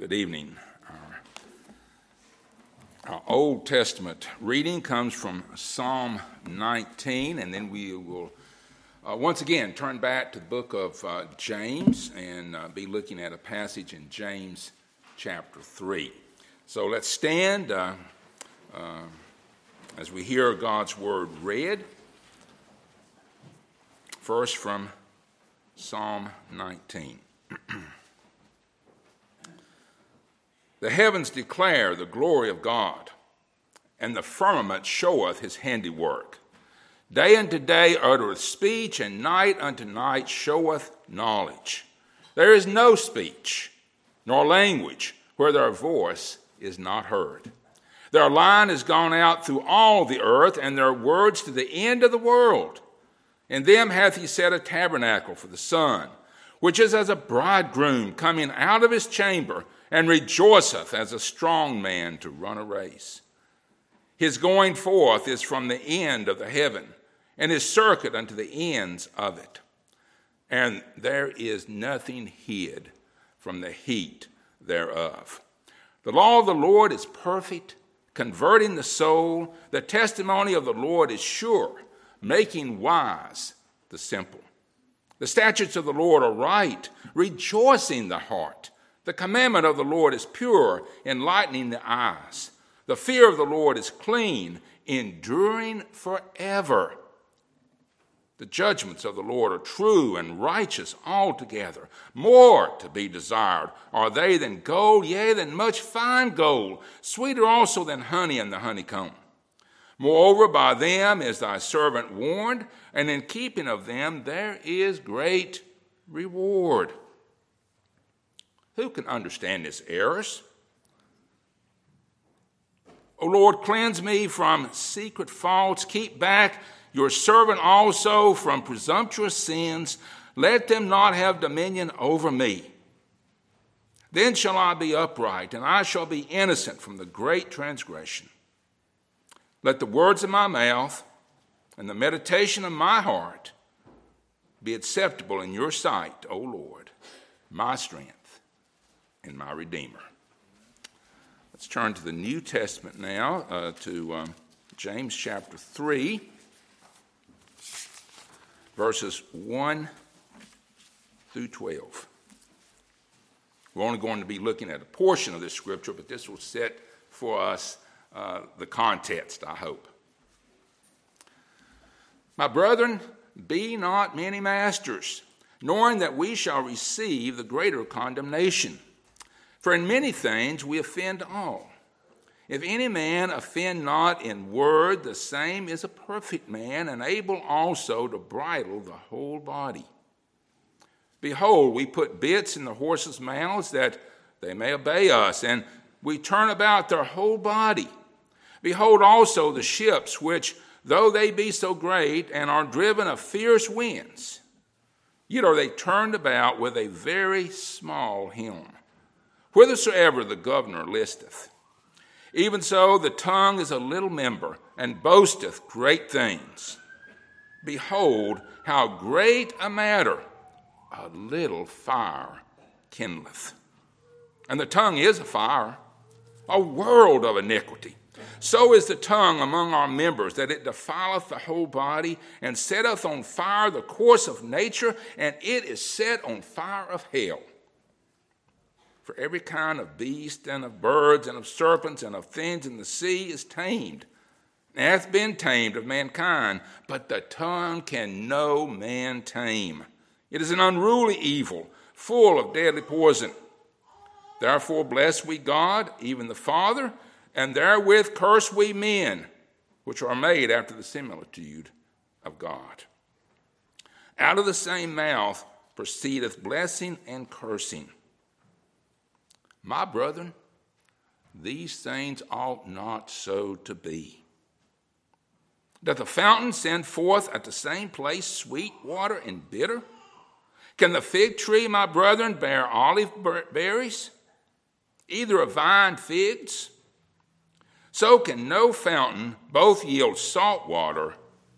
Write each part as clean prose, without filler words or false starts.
Good evening. Our Old Testament reading comes from Psalm 19, and then we will once again turn back to the book of James and be looking at a passage in James chapter 3. So let's stand as we hear God's word read. First from Psalm 19. The heavens declare the glory of God, and the firmament showeth his handiwork. Day unto day uttereth speech, and night unto night showeth knowledge. There is no speech, nor language, where their voice is not heard. Their line is gone out through all the earth, and their words to the end of the world. In them hath he set a tabernacle for the sun, which is as a bridegroom coming out of his chamber, and rejoiceth as a strong man to run a race. His going forth is from the end of the heaven, and his circuit unto the ends of it. And there is nothing hid from the heat thereof. The law of the Lord is perfect, converting the soul. The testimony of the Lord is sure, making wise the simple. The statutes of the Lord are right, rejoicing the heart. The commandment of the Lord is pure, enlightening the eyes. The fear of the Lord is clean, enduring forever. The judgments of the Lord are true and righteous altogether. More to be desired are they than gold, yea, than much fine gold, sweeter also than honey and the honeycomb. Moreover, by them is thy servant warned, and in keeping of them there is great reward. Who can understand his errors? O Lord, cleanse me from secret faults. Keep back your servant also from presumptuous sins. Let them not have dominion over me. Then shall I be upright, and I shall be innocent from the great transgression. Let the words of my mouth and the meditation of my heart be acceptable in your sight, O Lord, my strength and my Redeemer. Let's turn to the New Testament now, to James chapter 3, verses 1 through 12. We're only going to be looking at a portion of this scripture, but this will set for us the context, I hope. My brethren, be not many masters, knowing that we shall receive the greater condemnation. For in many things we offend all. If any man offend not in word, the same is a perfect man, and able also to bridle the whole body. Behold, we put bits in the horses' mouths that they may obey us, and we turn about their whole body. Behold also the ships, which, though they be so great, and are driven of fierce winds, yet are they turned about with a very small helm, whithersoever the governor listeth. Even so the tongue is a little member, and boasteth great things. Behold, how great a matter a little fire kindleth. And the tongue is a fire, a world of iniquity. So is the tongue among our members, that it defileth the whole body, and setteth on fire the course of nature, and it is set on fire of hell. For every kind of beast, and of birds, and of serpents, and of things in the sea is tamed, and hath been tamed of mankind, but the tongue can no man tame. It is an unruly evil, full of deadly poison. Therefore bless we God, even the Father, and therewith curse we men, which are made after the similitude of God. Out of the same mouth proceedeth blessing and cursing. My brethren, these things ought not so to be. Doth the fountain send forth at the same place sweet water and bitter? Can the fig tree, my brethren, bear olive berries, either a vine figs? So can no fountain both yield salt water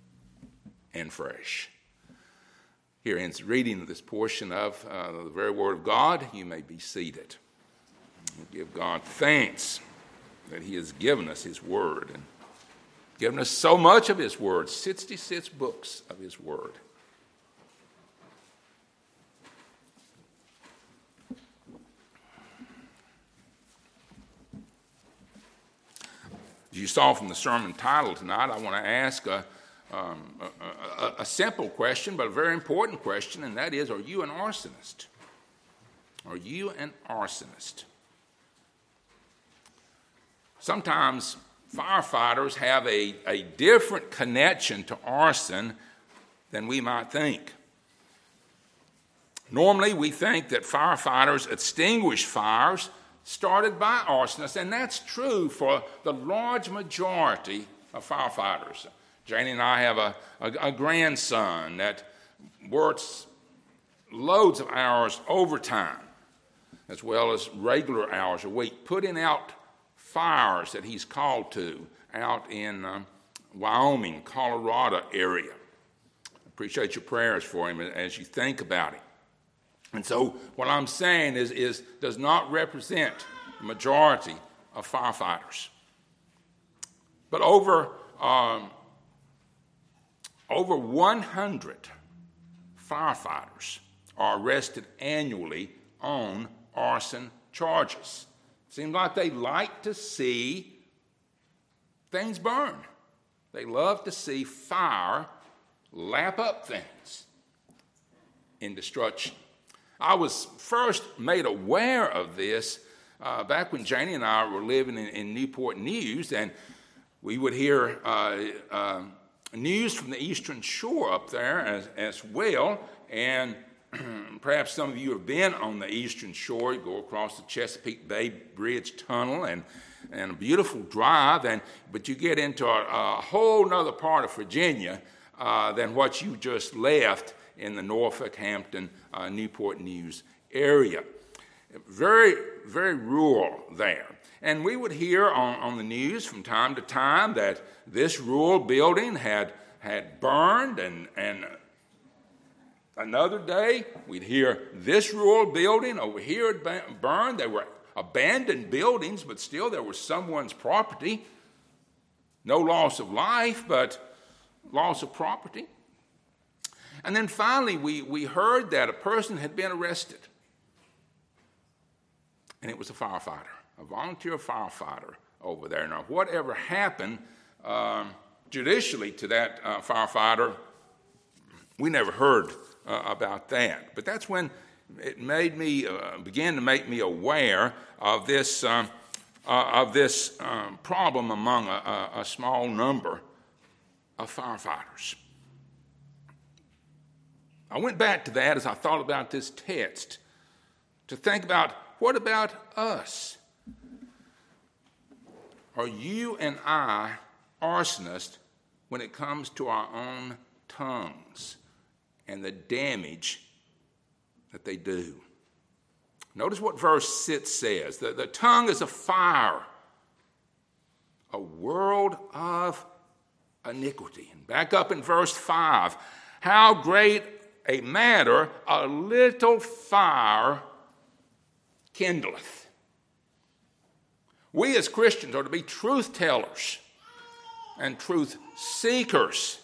and fresh. Here ends the reading of this portion of the very word of God. You may be seated. We give God thanks that he has given us his word and given us so much of his word, 66 books of his word. As you saw from the sermon title tonight, I want to ask a simple question, but a very important question, and that is, are you an arsonist? Are you an arsonist? Sometimes firefighters have a different connection to arson than we might think. Normally, we think that firefighters extinguish fires started by arsonists, and that's true for the large majority of firefighters. Janie and I have a grandson that works loads of hours overtime, as well as regular hours a week, putting out fires that he's called to out in Wyoming, Colorado area. Appreciate your prayers for him as you think about it. And so what I'm saying is does not represent the majority of firefighters. But over 100 firefighters are arrested annually on arson charges. Seems like they like to see things burn. They love to see fire lap up things in destruction. I was first made aware of this back when Janie and I were living in Newport News, and we would hear news from the Eastern Shore up there as well, and perhaps some of you have been on the Eastern Shore. You go across the Chesapeake Bay Bridge Tunnel and a beautiful drive, but you get into a whole nother part of Virginia than what you just left in the Norfolk, Hampton, Newport News area. Very, very rural there. And we would hear on the news from time to time that this rural building had burned, and another day we'd hear this rural building over here had burned. They were abandoned buildings, but still there was someone's property. No loss of life, but loss of property. And then finally we heard that a person had been arrested. And it was a firefighter, a volunteer firefighter over there. Now, whatever happened judicially to that firefighter, we never heard about that. But that's when it made me began to make me aware of this problem among a small number of firefighters. I went back to that as I thought about this text to think about, what about us? Are you and I arsonists when it comes to our own tongues and the damage that they do? Notice what verse 6 says. The tongue is a fire, a world of iniquity. And back up in verse 5, how great a matter a little fire kindleth. We as Christians are to be truth tellers and truth seekers.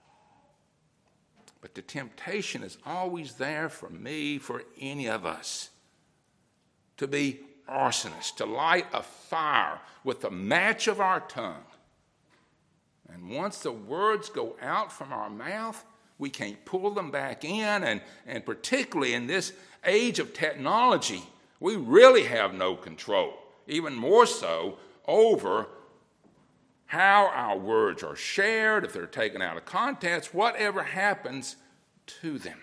But the temptation is always there for me, for any of us, to be arsonists, to light a fire with the match of our tongue. And once the words go out from our mouth, we can't pull them back in, and particularly in this age of technology, we really have no control, even more so over how our words are shared, if they're taken out of context, whatever happens to them.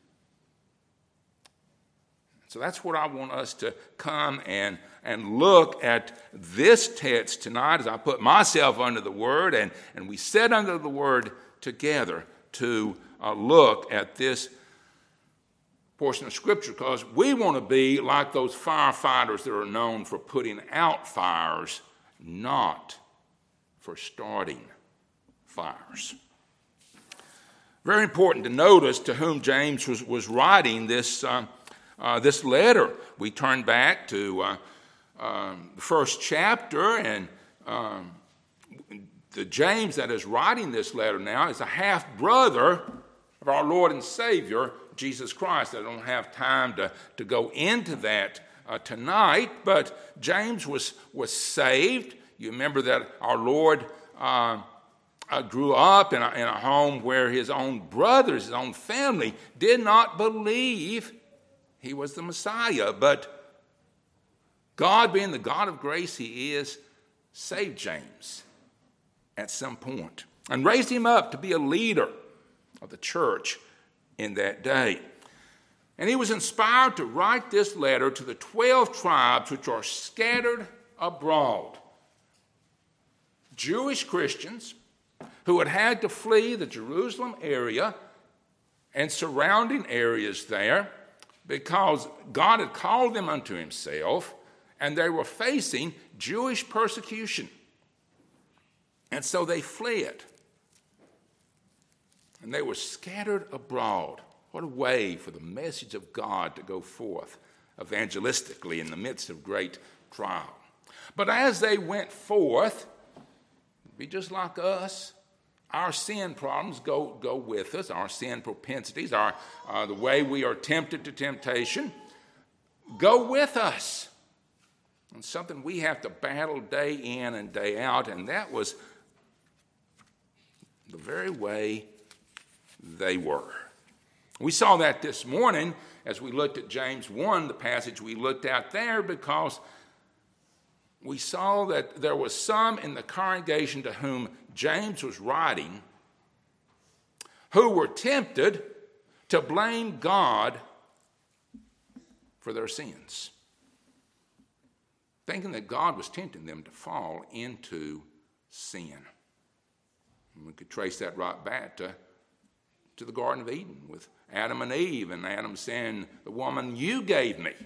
So that's what I want us to come and look at this text tonight as I put myself under the Word, and we sit under the Word together to look at this portion of Scripture, because we want to be like those firefighters that are known for putting out fires, not for starting fires. Very important to notice to whom James was writing this letter. We turn back to the first chapter, and the James that is writing this letter now is a half-brother of our Lord and Savior, Jesus Christ. I don't have time to go into that tonight, but James was saved. You remember that our Lord grew up in a home where his own brothers, his own family, did not believe he was the Messiah. But God, being the God of grace he is, saved James at some point and raised him up to be a leader of the church in that day. And he was inspired to write this letter to the 12 tribes which are scattered abroad. Jewish Christians who had to flee the Jerusalem area and surrounding areas there because God had called them unto himself, and they were facing Jewish persecution. And so they fled. And they were scattered abroad. What a way for the message of God to go forth evangelistically in the midst of great trial. But as they went forth, be just like us, our sin problems go with us, our sin propensities, the way we are tempted to temptation, go with us. And something we have to battle day in and day out, and that was the very way they were. We saw that this morning as we looked at James 1, the passage we looked at there, because we saw that there was some in the congregation to whom James was writing who were tempted to blame God for their sins, thinking that God was tempting them to fall into sin. And we could trace that right back to the Garden of Eden with Adam and Eve, and Adam saying, the woman you gave me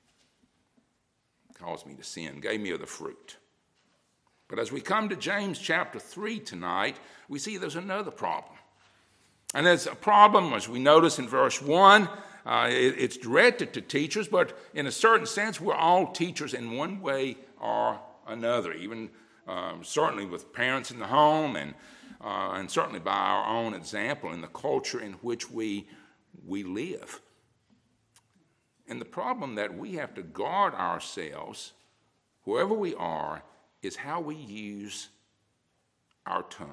caused me to sin, gave me of the fruit. But as we come to James chapter 3 tonight, we see there's another problem. And there's a problem, as we notice in verse 1, it's directed to teachers, but in a certain sense, we're all teachers in one way or another, even certainly with parents in the home and certainly by our own example in the culture in which we live. And the problem that we have to guard ourselves, wherever we are, is how we use our tongue.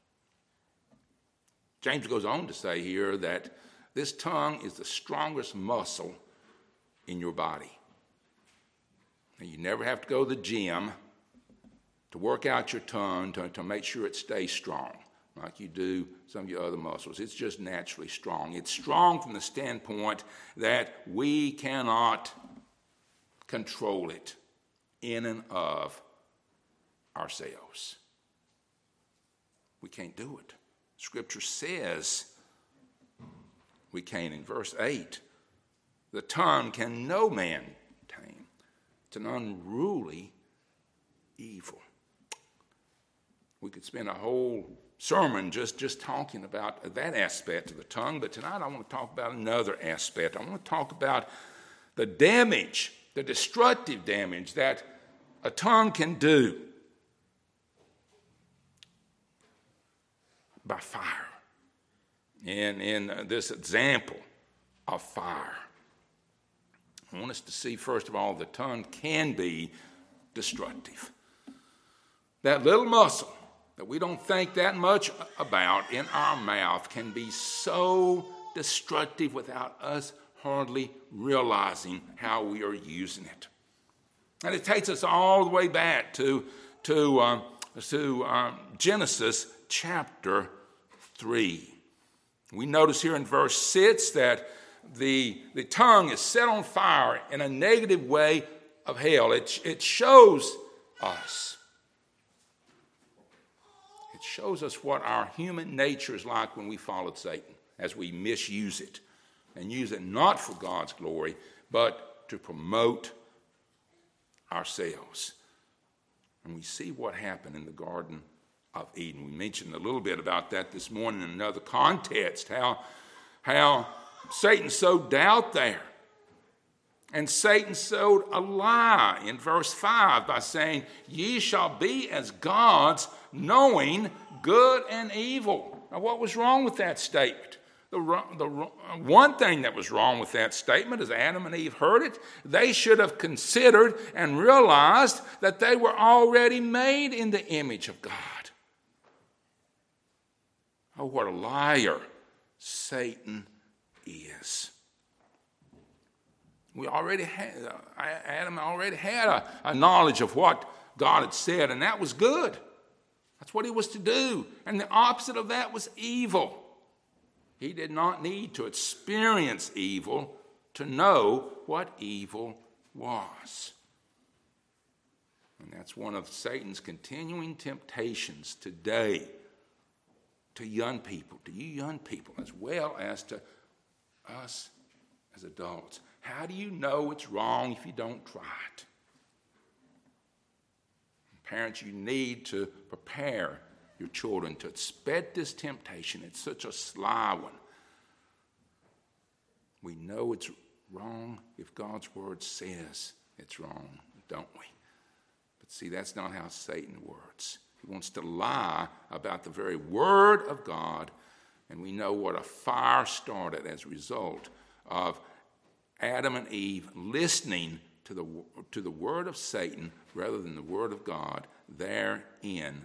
James goes on to say here that this tongue is the strongest muscle in your body. And you never have to go to the gym to work out your tongue to make sure it stays strong, like you do some of your other muscles. It's just naturally strong. It's strong from the standpoint that we cannot control it in and of ourselves. We can't do it. Scripture says we can't. In verse 8, the tongue can no man tame. It's an unruly evil. We could spend a whole sermon just talking about that aspect of the tongue, but tonight I want to talk about another aspect. I want to talk about the damage, the destructive damage that a tongue can do by fire. In this example of fire, I want us to see, first of all, the tongue can be destructive. That little muscle that we don't think that much about in our mouth can be so destructive without us hardly realizing how we are using it. And it takes us all the way back to Genesis chapter 3. We notice here in verse 6 that the tongue is set on fire in a negative way of hell. It shows us. It shows us what our human nature is like when we followed Satan, as we misuse it and use it not for God's glory, but to promote ourselves. And we see what happened in the Garden of Eden. We mentioned a little bit about that this morning in another context, how Satan sowed doubt there And Satan sowed a lie in verse 5 by saying, "Ye shall be as gods, knowing good and evil." Now, what was wrong with that statement? The one thing that was wrong with that statement, as Adam and Eve heard it, they should have considered and realized that they were already made in the image of God. Oh, what a liar Satan is. Adam already had a knowledge of what God had said, and that was good. That's what he was to do. And the opposite of that was evil. He did not need to experience evil to know what evil was. And that's one of Satan's continuing temptations today to young people, to you young people, as well as to us as adults. How do you know it's wrong if you don't try it? Parents, you need to prepare your children to expect this temptation. It's such a sly one. We know it's wrong if God's word says it's wrong, don't we? But see, that's not how Satan works. He wants to lie about the very word of God, and we know what a fire started as a result of Adam and Eve listening to the word of Satan rather than the word of God there in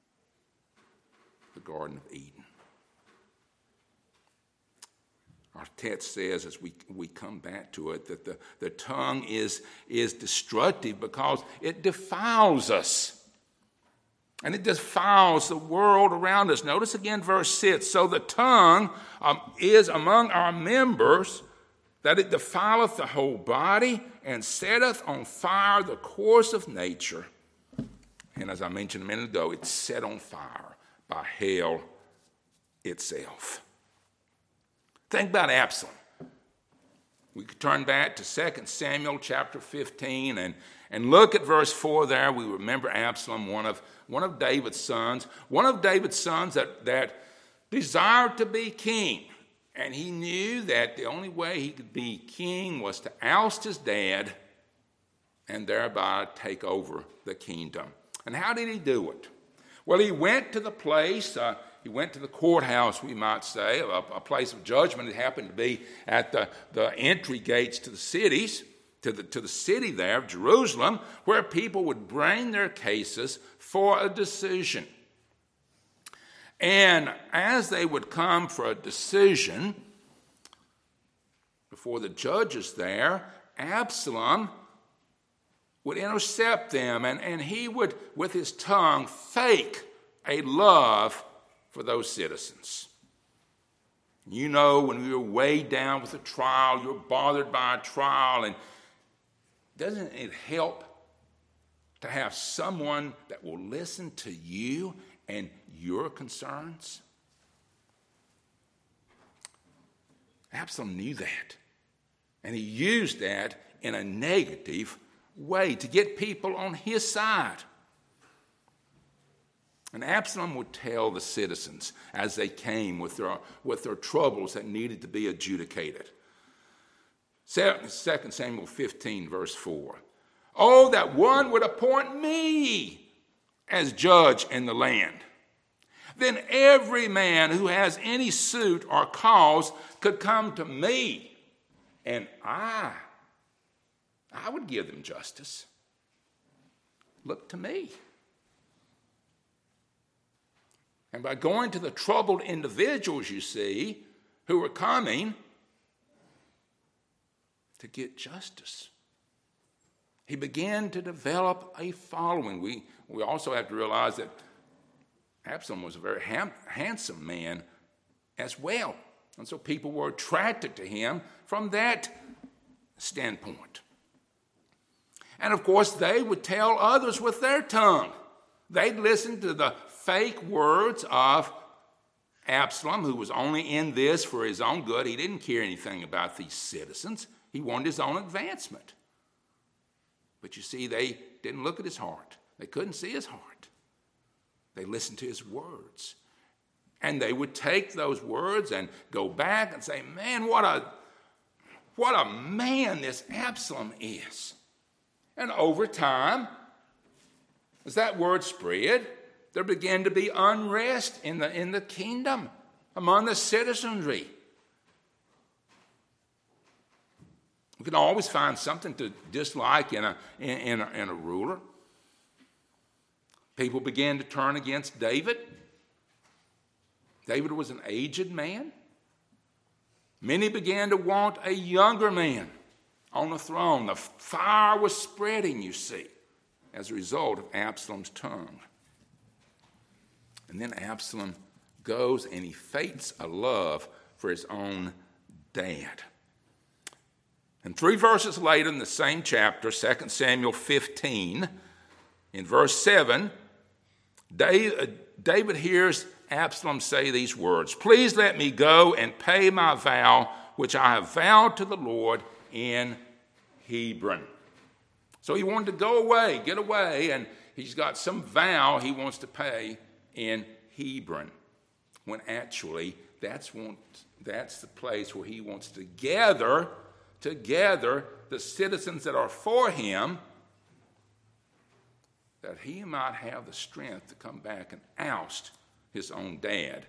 the Garden of Eden. Our text says, as we come back to it, that the tongue is destructive because it defiles us. And it defiles the world around us. Notice again verse 6. So the tongue is among our members, that it defileth the whole body, and setteth on fire the course of nature. And as I mentioned a minute ago, it's set on fire by hell itself. Think about Absalom. We could turn back to 2 Samuel chapter 15 and look at verse 4 there. We remember Absalom, one of David's sons. One of David's sons that desired to be king. And he knew that the only way he could be king was to oust his dad and thereby take over the kingdom. And how did he do it? Well, he went to the place, he went to the courthouse, we might say, a place of judgment. It happened to be at the entry gates to the cities, to the city there of Jerusalem, where people would bring their cases for a decision. And as they would come for a decision before the judges there, Absalom would intercept them, and he would, with his tongue, fake a love for those citizens. You know, when you're weighed down with a trial, you're bothered by a trial, and doesn't it help to have someone that will listen to you and your concerns? Absalom knew that, and he used that in a negative way to get people on his side. And Absalom would tell the citizens as they came with their troubles that needed to be adjudicated. 2 Samuel 15, verse 4. Oh, that one would appoint me as judge in the land. Then every man who has any suit or cause could come to me, and I would give them justice. Look to me. And by going to the troubled individuals, you see, who were coming to get justice, he began to develop a following. We also have to realize that Absalom was a very handsome man as well. And so people were attracted to him from that standpoint. And of course, they would tell others with their tongue. They'd listen to the fake words of Absalom, who was only in this for his own good. He didn't care anything about these citizens. He wanted his own advancement. But you see, they didn't look at his heart. They couldn't see his heart. They listened to his words. And they would take those words and go back and say, man, what what a man this Absalom is. And over time, as that word spread, there began to be unrest in the kingdom among the citizenry. We can always find something to dislike in a ruler. People began to turn against David. David was an aged man. Many began to want a younger man on the throne. The fire was spreading, you see, as a result of Absalom's tongue. And then Absalom goes and he fates a love for his own dad. And 3 verses later in the same chapter, 2 Samuel 15, in verse 7, David hears Absalom say these words, "Please let me go and pay my vow, which I have vowed to the Lord in Hebron." So he wanted to go away, get away, and he's got some vow he wants to pay in Hebron, when actually that's the place where he wants to gather together the citizens that are for him, that he might have the strength to come back and oust his own dad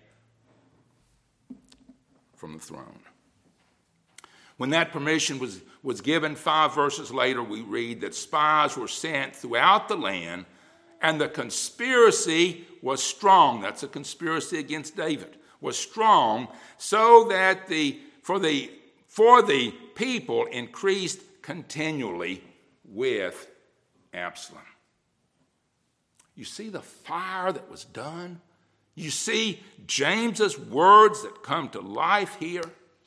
from the throne. When that permission was given, 5 verses later, we read that spies were sent throughout the land, and the conspiracy was strong. That's a conspiracy against David. Was strong, so that for the people increased continually with Absalom. You see the fire that was done? You see James's words that come to life here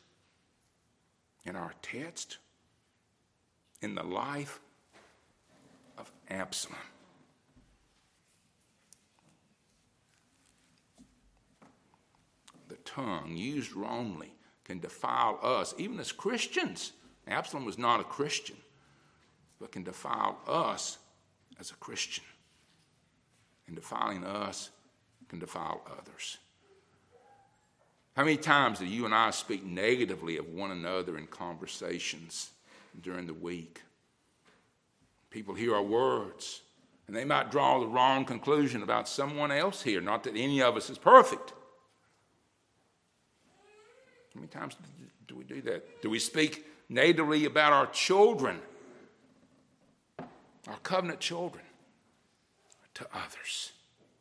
in our text, in the life of Absalom. The tongue, used wrongly, can defile us, even as Christians. Absalom was not a Christian, but can defile us as a Christian. And defiling us can defile others. How many times do you and I speak negatively of one another in conversations during the week? People hear our words, and they might draw the wrong conclusion about someone else here, not that any of us is perfect. How many times do we do that? Do we speak negatively about our children, our covenant children, to others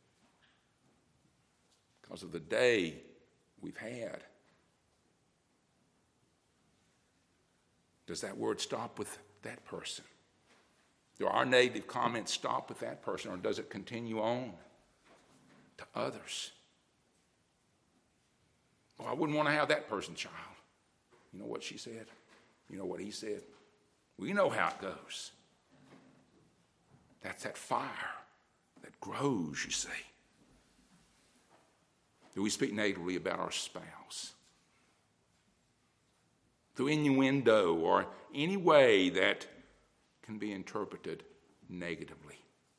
because of the day we've had? Does that word stop with that person? Do our negative comments stop with that person, or does it continue on to others? Well, I wouldn't want to have that person's child. You know what she said? You know what he said? We know how it goes. That's that fire that grows, you see. Do we speak negatively about our spouse? Through innuendo or any way that can be interpreted negatively,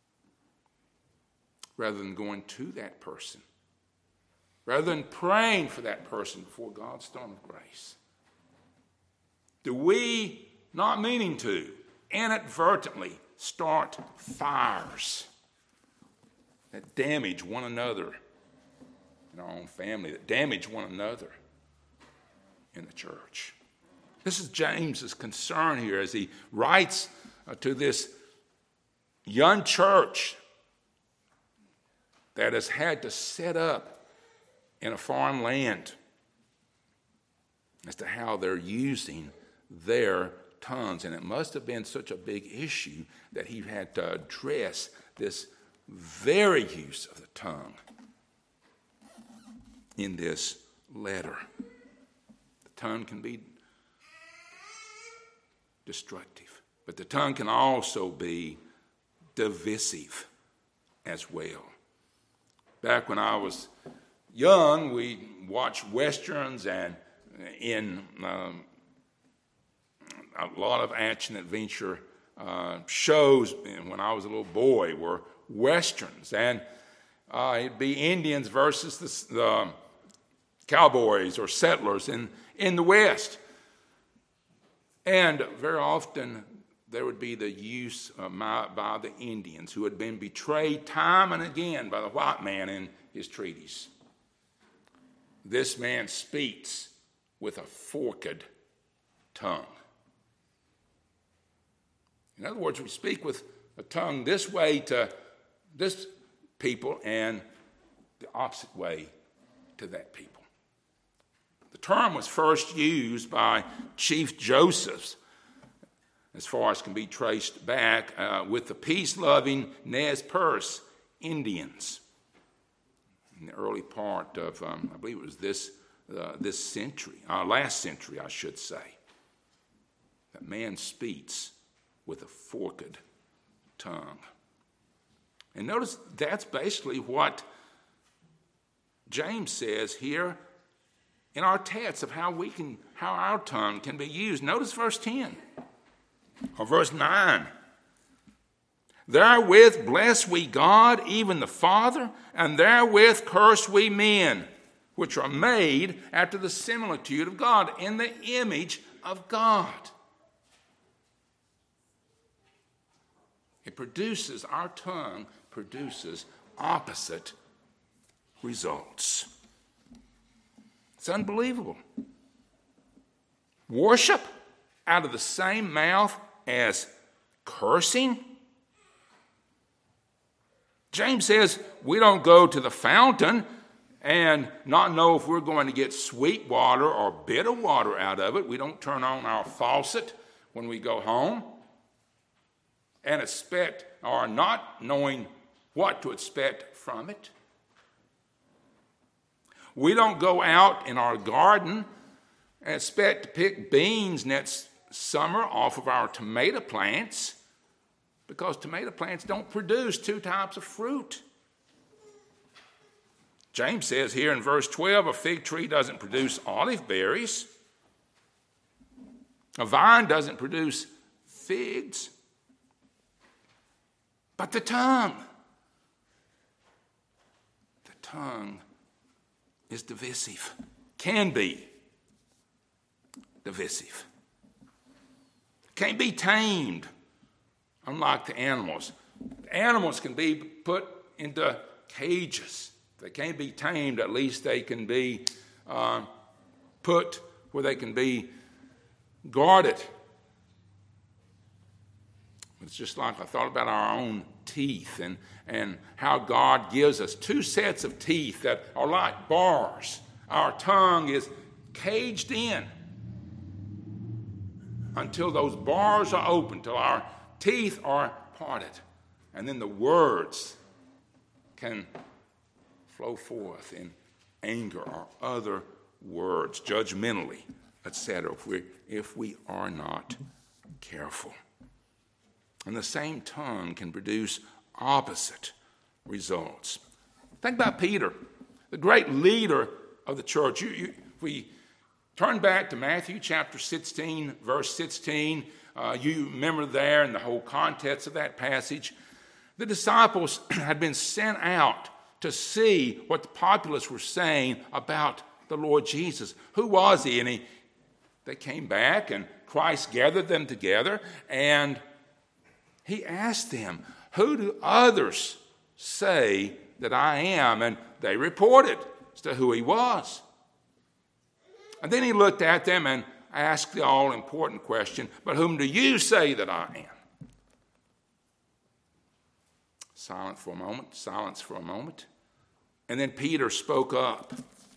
rather than going to that person, rather than praying for that person before God's throne of grace? Do we, not meaning to, inadvertently start fires that damage one another in our own family, that damage one another in the church? This is James's concern here as he writes to this young church that has had to set up in a foreign land, as to how they're using their tongues. And it must have been such a big issue that he had to address this very use of the tongue in this letter. The tongue can be destructive, but the tongue can also be divisive as well. Back when I was young, we watched westerns, and in a lot of action-adventure shows when I was a little boy were westerns, and it'd be Indians versus the cowboys or settlers in the West. And very often there would be the use by the Indians who had been betrayed time and again by the white man in his treaties. This man speaks with a forked tongue. In other words, we speak with a tongue this way to this people and the opposite way to that people. The term was first used by Chief Josephs, as far as can be traced back, with the peace-loving Nez Perce Indians in the early part of, I believe it was this century, last century, I should say. That man speaks with a forked tongue. And notice that's basically what James says here in our text of how our tongue can be used. Notice verse 10 or verse 9. Therewith bless we God, even the Father, and therewith curse we men, which are made after the similitude of God, in the image of God. Our tongue produces opposite results. It's unbelievable. Worship out of the same mouth as cursing. James says we don't go to the fountain and not know if we're going to get sweet water or bitter water out of it. We don't turn on our faucet when we go home and expect, or not knowing what to expect from it. We don't go out in our garden and expect to pick beans next summer off of our tomato plants, because tomato plants don't produce two types of fruit. James says here in verse 12, a fig tree doesn't produce olive berries. A vine doesn't produce figs. But the tongue is divisive, can be divisive. Can't be tamed, unlike the animals. The animals can be put into cages. They can't be tamed. At least they can be put where they can be guarded. It's just like I thought about our own teeth and how God gives us two sets of teeth that are like bars. Our tongue is caged in until those bars are open, till our teeth are parted. And then the words can flow forth in anger or other words, judgmentally, etc., if we are not careful. And the same tongue can produce opposite results. Think about Peter, the great leader of the church. We turn back to Matthew chapter 16, verse 16. You remember there in the whole context of that passage, the disciples had been sent out to see what the populace were saying about the Lord Jesus. Who was he? And they came back, and Christ gathered them together, and he asked them, who do others say that I am? And they reported as to who he was. And then he looked at them and asked the all-important question, but whom do you say that I am? Silence for a moment. And then Peter spoke up.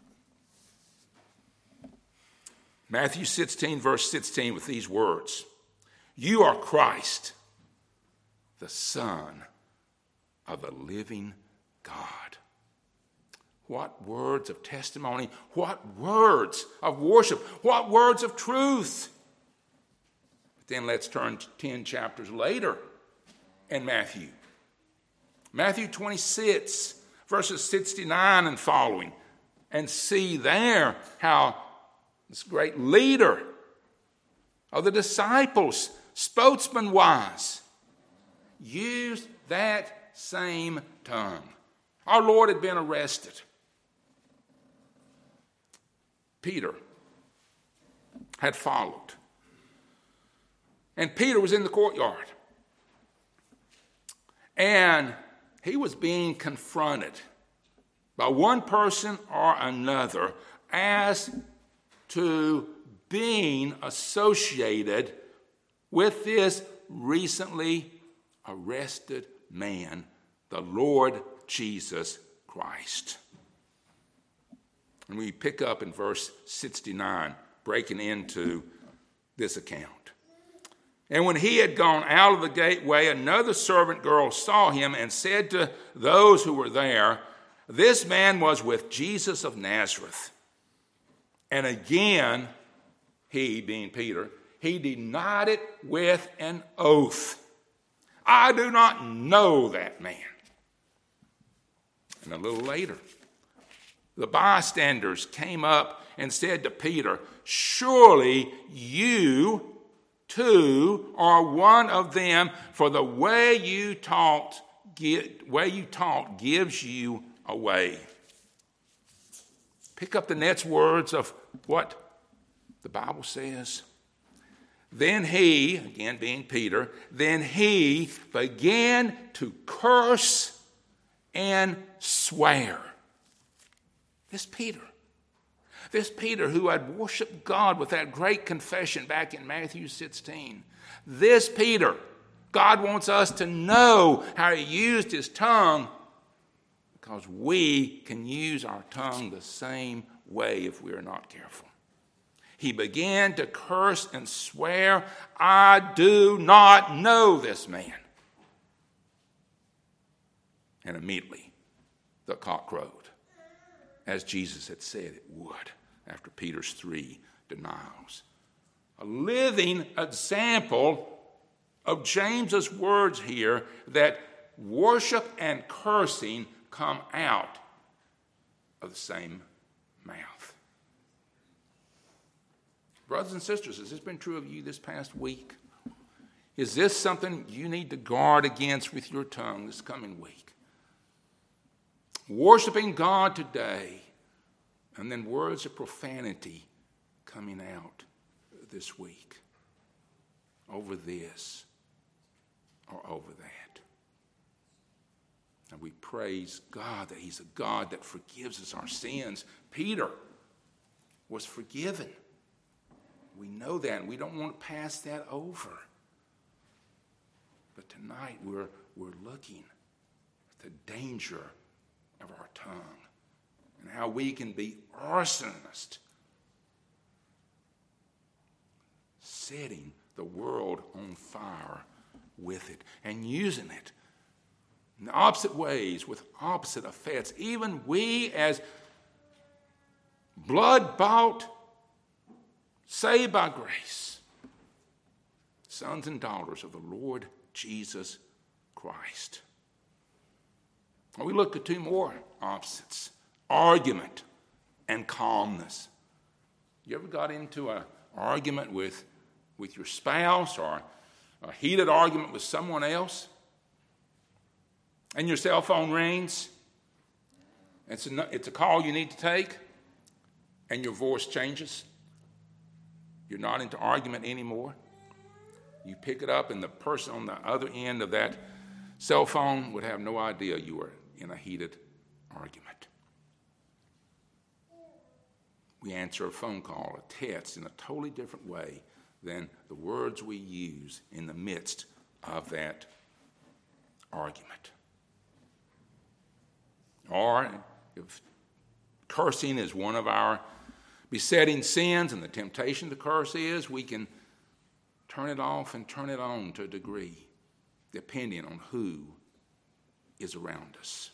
Matthew 16, verse 16, with these words, you are Christ, the Son of the living God. What words of testimony, what words of worship, what words of truth. But then let's turn 10 chapters later in Matthew. Matthew 26, verses 69 and following, and see there how this great leader of the disciples, spokesman-wise, used that same tongue. Our Lord had been arrested. Peter had followed. And Peter was in the courtyard. And he was being confronted by one person or another as to being associated with this recently arrested man, the Lord Jesus Christ. And we pick up in verse 69, breaking into this account. And when he had gone out of the gateway, another servant girl saw him and said to those who were there, "This man was with Jesus of Nazareth." And again, he, being Peter, he denied it with an oath. "I do not know that man." And a little later, the bystanders came up and said to Peter, "Surely you too are one of them, for the way you taught gives you away." Pick up the next words of what the Bible says. Then he, again being Peter, then he began to curse and swear. This Peter who had worshiped God with that great confession back in Matthew 16. This Peter, God wants us to know how he used his tongue, because we can use our tongue the same way if we are not careful. He began to curse and swear, "I do not know this man." And immediately the cock crowed, as Jesus had said it would after Peter's 3 denials. A living example of James's words here, that worship and cursing come out of the same mouth. Brothers and sisters, has this been true of you this past week? Is this something you need to guard against with your tongue this coming week? Worshiping God today, and then words of profanity coming out this week over this or over that. And we praise God that he's a God that forgives us our sins. Peter was forgiven. We know that, and we don't want to pass that over. But tonight we're looking at the danger of our tongue and how we can be arsonists, setting the world on fire with it and using it in opposite ways with opposite effects. Even we, as blood-bought, saved by grace, sons and daughters of the Lord Jesus Christ. We look at two more opposites: argument and calmness. You ever got into an argument with your spouse, or a heated argument with someone else, and your cell phone rings? It's a call you need to take, and your voice changes. You're not into argument anymore. You pick it up, and the person on the other end of that cell phone would have no idea you were in a heated argument. We answer a phone call, a text, in a totally different way than the words we use in the midst of that argument. Or if cursing is one of our besetting sins, and the temptation to curse is, we can turn it off and turn it on to a degree, depending on who is around us.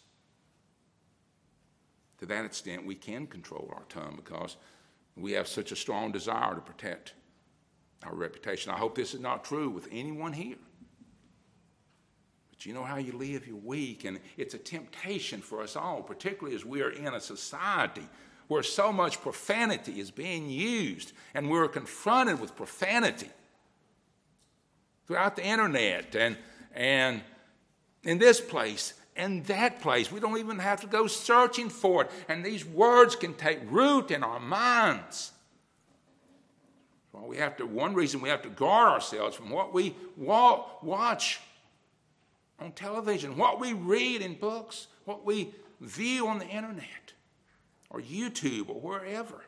To that extent, we can control our tongue because we have such a strong desire to protect our reputation. I hope this is not true with anyone here. But you know how you live your week, and it's a temptation for us all, particularly as we are in a society where so much profanity is being used, and we're confronted with profanity throughout the internet and in this place and that place. We don't even have to go searching for it, and these words can take root in our minds. So One reason we have to guard ourselves from what we watch on television, what we read in books, what we view on the internet or YouTube or wherever.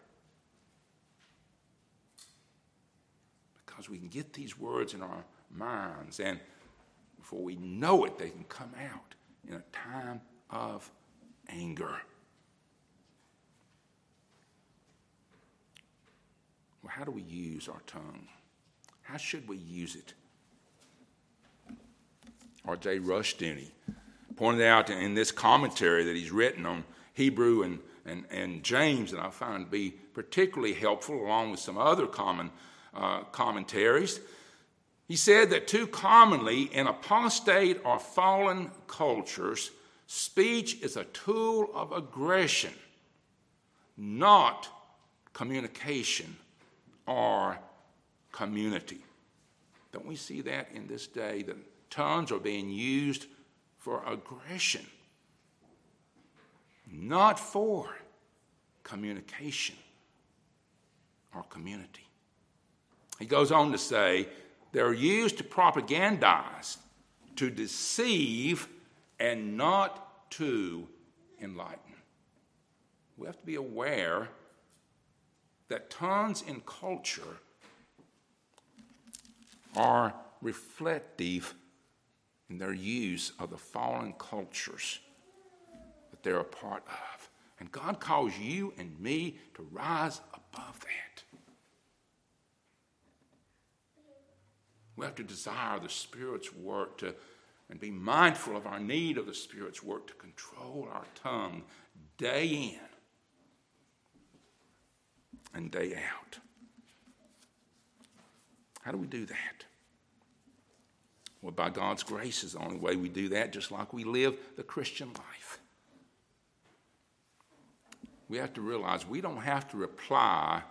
Because we can get these words in our minds, and before we know it, they can come out in a time of anger. Well, how do we use our tongue? How should we use it? R.J. Rushdoony pointed out in this commentary that he's written on Hebrew and James that I find to be particularly helpful, along with some other common commentaries. He said that too commonly in apostate or fallen cultures, speech is a tool of aggression, not communication or community. Don't we see that in this day, that tongues are being used for aggression, not for communication or community? He goes on to say they're used to propagandize, to deceive, and not to enlighten. We have to be aware that tongues in culture are reflective in their use of the fallen cultures that they're a part of. And God calls you and me to rise above that. We have to desire the Spirit's work and be mindful of our need of the Spirit's work to control our tongue day in and day out. How do we do that? Well, by God's grace is the only way we do that, just like we live the Christian life. We have to realize we don't have to reply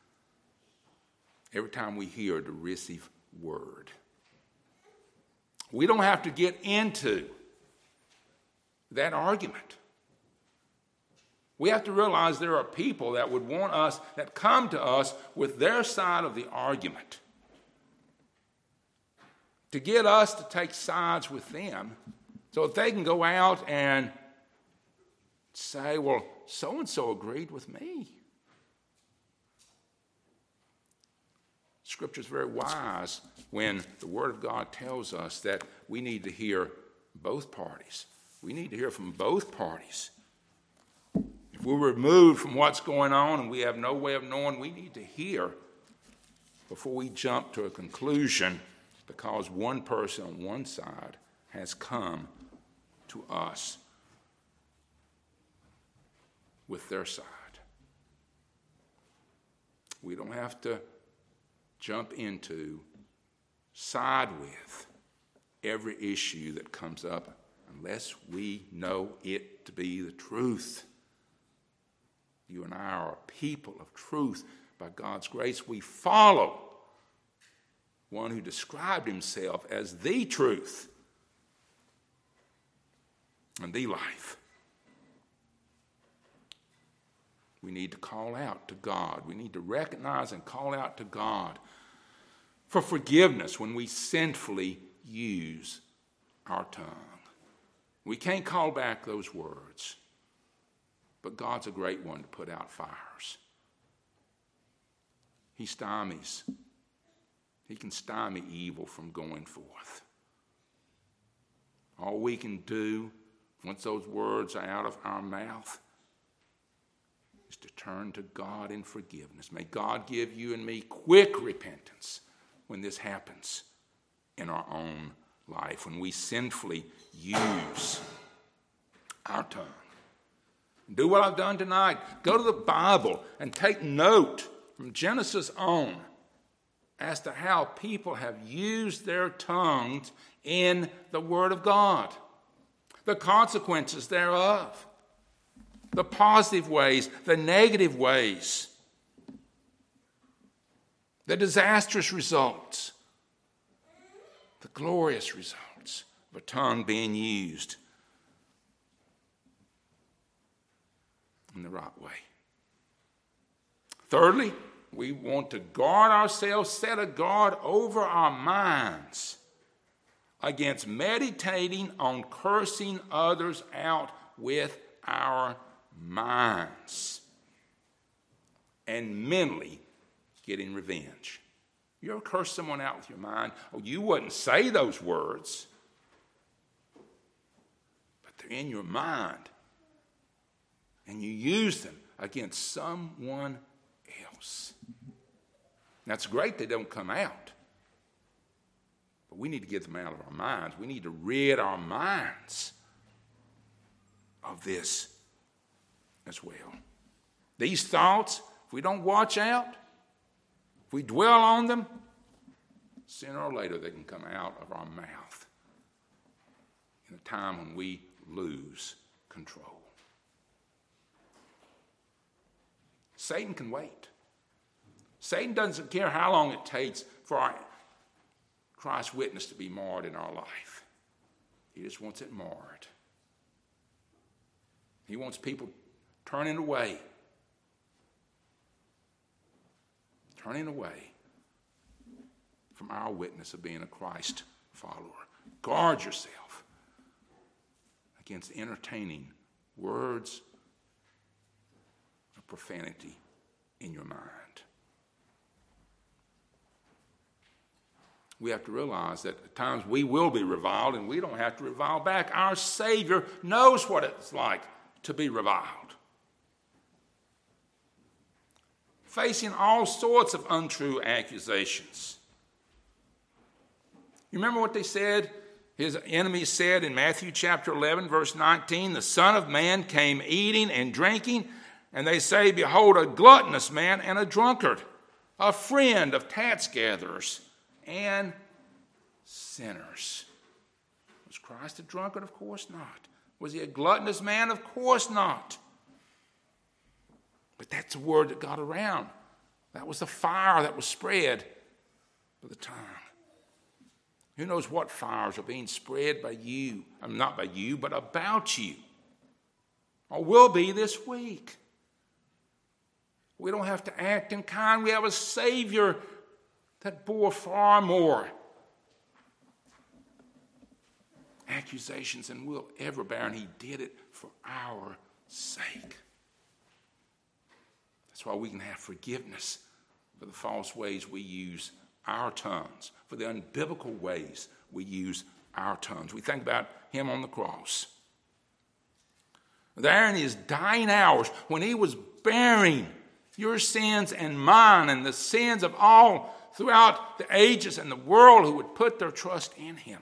every time we hear a derisive word. We don't have to get into that argument. We have to realize there are people that would want us, that come to us with their side of the argument, to get us to take sides with them so that they can go out and say, well, so-and-so agreed with me. Scripture is very wise when the Word of God tells us that we need to hear both parties. We need to hear from both parties. If we're removed from what's going on and we have no way of knowing, we need to hear before we jump to a conclusion, because one person on one side has come to us with their side. We don't have to jump into, side with every issue that comes up unless we know it to be the truth. You and I are a people of truth. By God's grace, we follow one who described himself as the truth and the life. We need to call out to God. We need to recognize and call out to God for forgiveness when we sinfully use our tongue. We can't call back those words, but God's a great one to put out fires. He stymies. He can stymie evil from going forth. All we can do once those words are out of our mouth is to turn to God in forgiveness. May God give you and me quick repentance when this happens in our own life, when we sinfully use our tongue. Do what I've done tonight. Go to the Bible and take note from Genesis on as to how people have used their tongues in the Word of God, the consequences thereof, the positive ways, the negative ways, the disastrous results, the glorious results of a tongue being used in the right way. Thirdly, we want to guard ourselves, set a guard over our minds against meditating on cursing others out with our minds and mentally getting revenge. You ever curse someone out with your mind? Oh, you wouldn't say those words, but they're in your mind, and you use them against someone else. That's great they don't come out, but we need to get them out of our minds. We need to rid our minds of this as well. These thoughts, if we don't watch out, if we dwell on them, sooner or later they can come out of our mouth in a time when we lose control. Satan can wait. Satan doesn't care how long it takes for Christ's witness to be marred in our life. He just wants it marred. He wants people turning away from our witness of being a Christ follower. Guard yourself against entertaining words of profanity in your mind. We have to realize that at times we will be reviled, and we don't have to revile back. Our Savior knows what it's like to be reviled, facing all sorts of untrue accusations. You remember what they said? His enemies said in Matthew chapter 11, verse 19, the Son of Man came eating and drinking, and they say, behold, a gluttonous man and a drunkard, a friend of tax gatherers and sinners. Was Christ a drunkard? Of course not. Was he a gluttonous man? Of course not. But that's the word that got around. That was the fire that was spread by the time. Who knows what fires are being spread by you? Not by you, but about you. Or will be this week. We don't have to act in kind. We have a Savior that bore far more accusations than we'll ever bear, and he did it for our sake. That's why we can have forgiveness for the false ways we use our tongues, for the unbiblical ways we use our tongues. We think about him on the cross. There in his dying hours, when he was bearing your sins and mine and the sins of all throughout the ages and the world who would put their trust in him.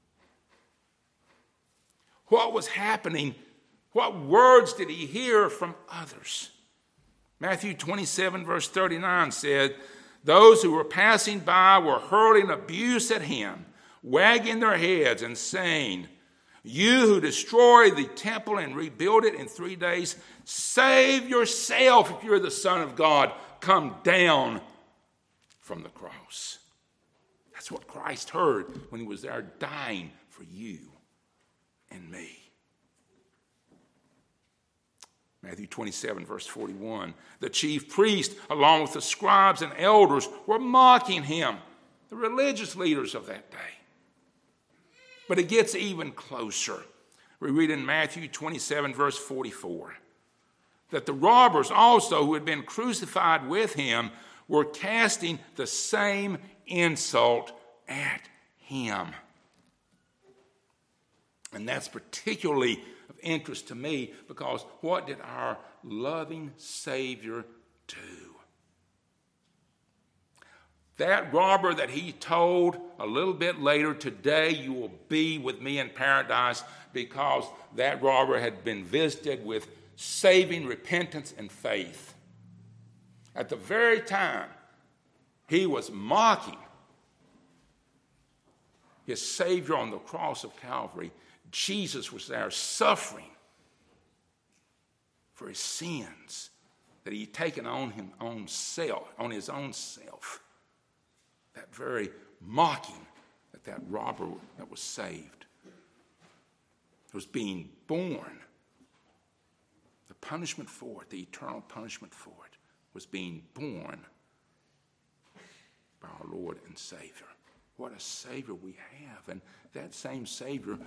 What was happening? What words did he hear from others? Matthew 27, verse 39 said, those who were passing by were hurling abuse at him, wagging their heads and saying, you who destroy the temple and rebuild it in 3 days, save yourself if you're the Son of God. Come down from the cross. That's what Christ heard when he was there dying for you and me. Matthew 27, verse 41. The chief priest, along with the scribes and elders, were mocking him, the religious leaders of that day. But it gets even closer. We read in Matthew 27, verse 44, that the robbers also who had been crucified with him were casting the same insult at him. And that's particularly of interest to me, because what did our loving Savior do? That robber that he told a little bit later, today you will be with me in paradise, because that robber had been visited with saving repentance and faith. At the very time he was mocking his Savior on the cross of Calvary, Jesus was there suffering for his sins that he had taken on his own self. That very mocking that robber that was saved was being borne. The punishment for it, the eternal punishment for it, was being borne by our Lord and Savior. What a Savior we have. And that same Savior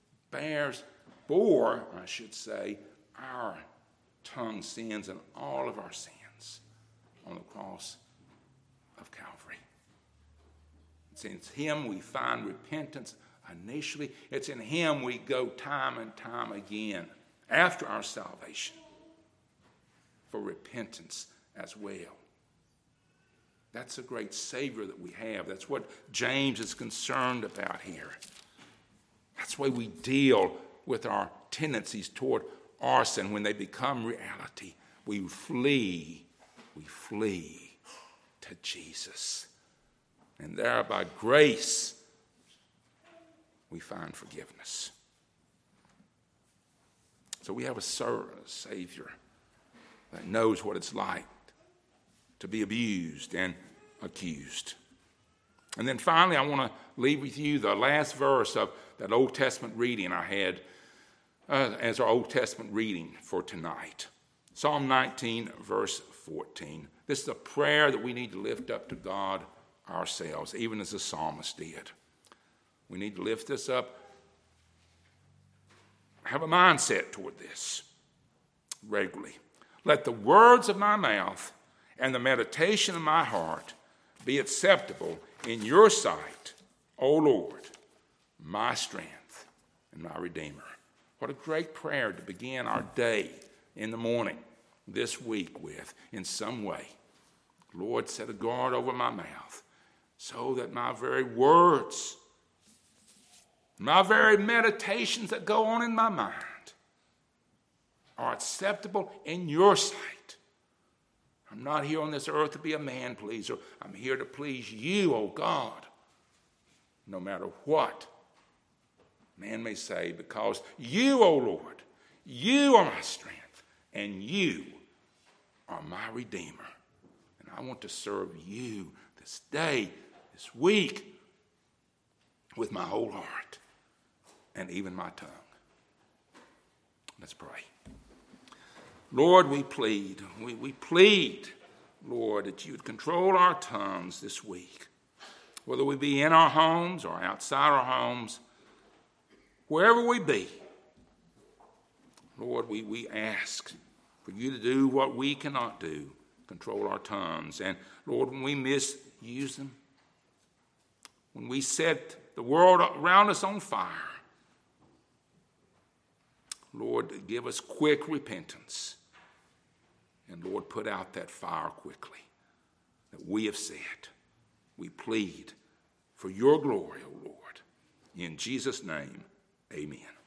bore our tongue sins and all of our sins on the cross of Calvary. It's in him we find repentance initially. It's in him we go time and time again after our salvation for repentance as well. That's a great Savior that we have. That's what James is concerned about here. That's why we deal with our tendencies toward arson when they become reality. We flee to Jesus. And there by grace we find forgiveness. So we have a Savior that knows what it's like to be abused and accused. And then finally, I want to leave with you the last verse of that Old Testament reading I had as our Old Testament reading for tonight. Psalm 19, verse 14. This is a prayer that we need to lift up to God ourselves, even as the psalmist did. We need to lift this up, have a mindset toward this regularly. Let the words of my mouth and the meditation of my heart be acceptable in your sight, O Lord, my strength and my Redeemer. What a great prayer to begin our day in the morning this week with in some way. Lord, set a guard over my mouth so that my very words, my very meditations that go on in my mind are acceptable in your sight. I'm not here on this earth to be a man pleaser. I'm here to please you, O God, no matter what man may say, because you, O Lord, you are my strength, and you are my Redeemer. And I want to serve you this day, this week, with my whole heart and even my tongue. Let's pray. Lord, we plead, Lord, that you would control our tongues this week, whether we be in our homes or outside our homes, wherever we be. Lord, we ask for you to do what we cannot do, control our tongues. And Lord, when we misuse them, when we set the world around us on fire, Lord, give us quick repentance. And Lord, put out that fire quickly that we have said. We plead for your glory, O Lord. In Jesus' name, amen.